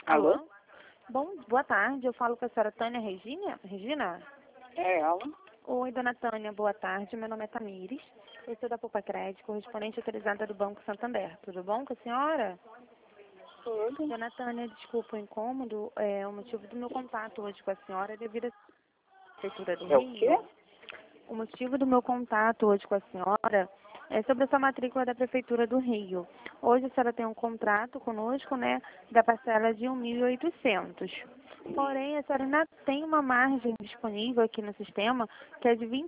Alô? Alô? Boa tarde, eu falo com a senhora Tânia Regina? É ela? Oi, dona Tânia, boa tarde. Meu nome é Tamires. Eu sou da Poupa Crédito, correspondente autorizada do Banco Santander. Tudo bom com a senhora? Tudo. Dona Tânia, desculpa o incômodo. O motivo do meu contato hoje com a senhora é devido à Prefeitura do É o quê? Rio. O motivo do meu contato hoje com a senhora é sobre essa matrícula da Prefeitura do Rio. Hoje a senhora tem um contrato conosco, né, da parcela de 1.800. Porém, a senhora ainda tem uma margem disponível aqui no sistema, que é de R$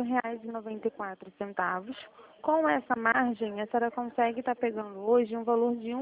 24,94. Com essa margem, a senhora consegue estar pegando hoje um valor de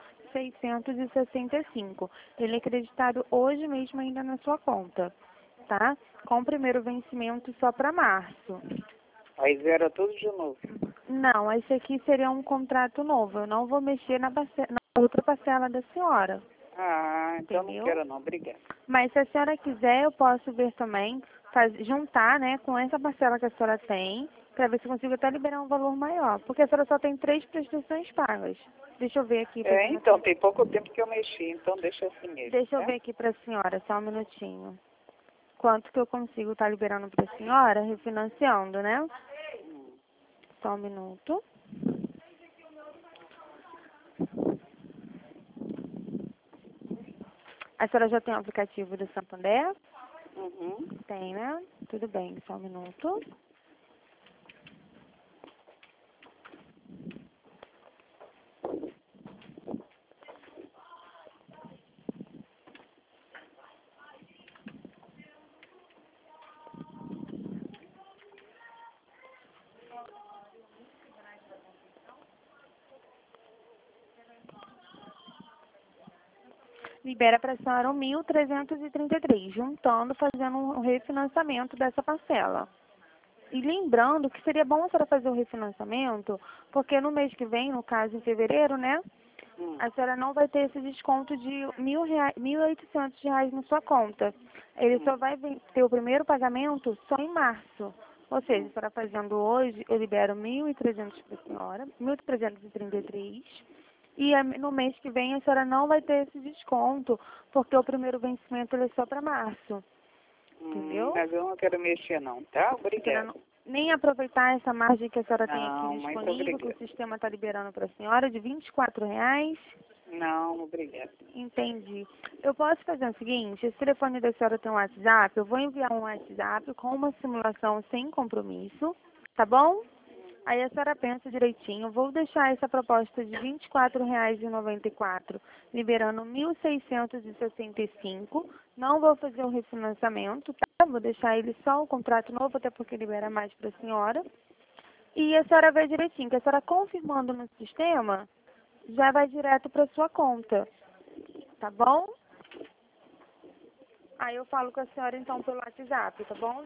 1.665. Ele é acreditado hoje mesmo ainda na sua conta, tá? Com o primeiro vencimento só para março. Aí zera tudo de novo. Não, esse aqui seria um contrato novo. Eu não vou mexer na outra parcela da senhora, Ah, então não entendeu? quero não, obrigada. Mas se a senhora quiser, eu posso ver também, juntar, né, com essa parcela que a senhora tem, para ver se eu consigo até liberar um valor maior. Porque a senhora só tem 3 prestações pagas. Deixa eu ver aqui. Então, tem pouco tempo que eu mexi, então deixa assim mesmo, Deixa eu tá? ver aqui para a senhora, só um minutinho. Quanto que eu consigo estar liberando para a senhora, refinanciando, né? Só um minuto. A senhora já tem o aplicativo do Santander? Uhum. Tem, né? Tudo bem, só um minuto. Libera para a senhora 1.333, juntando, fazendo um refinanciamento dessa parcela. E lembrando que seria bom a senhora fazer o refinanciamento, porque no mês que vem, no caso em fevereiro, né, a senhora não vai ter esse desconto de R$ 1.800 na sua conta. Ele só vai ter o primeiro pagamento só em março. Ou seja, a senhora fazendo hoje, eu libero 1.300 para a senhora, 1.333. E no mês que vem a senhora não vai ter esse desconto, porque o primeiro vencimento ele é só para março. Entendeu? Mas eu não quero mexer não, tá? A senhora Obrigada. nem aproveitar essa margem que a senhora tem aqui Não, muito disponível, que o obrigada. sistema está liberando para a senhora, de R$ 24. Não, obrigada. Entendi. Eu posso fazer o seguinte, esse telefone da senhora tem um WhatsApp, eu vou enviar um WhatsApp com uma simulação sem compromisso, tá bom? Aí a senhora pensa direitinho, vou deixar essa proposta de R$ 24,94, liberando 1.665, não vou fazer o refinanciamento, tá? Vou deixar ele só o contrato novo, até porque libera mais para a senhora. E a senhora vê direitinho, que a senhora confirmando no sistema, já vai direto para sua conta, tá bom? Aí eu falo com a senhora então pelo WhatsApp, tá bom,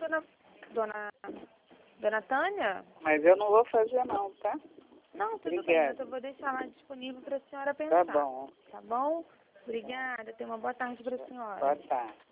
dona Tânia? Mas eu não vou fazer não, tá? Não, tudo bem, Obrigada. mas eu vou deixar lá disponível para a senhora Tá pensar. bom. Tá bom? Obrigada, tenha uma boa tarde para a senhora. Boa tarde.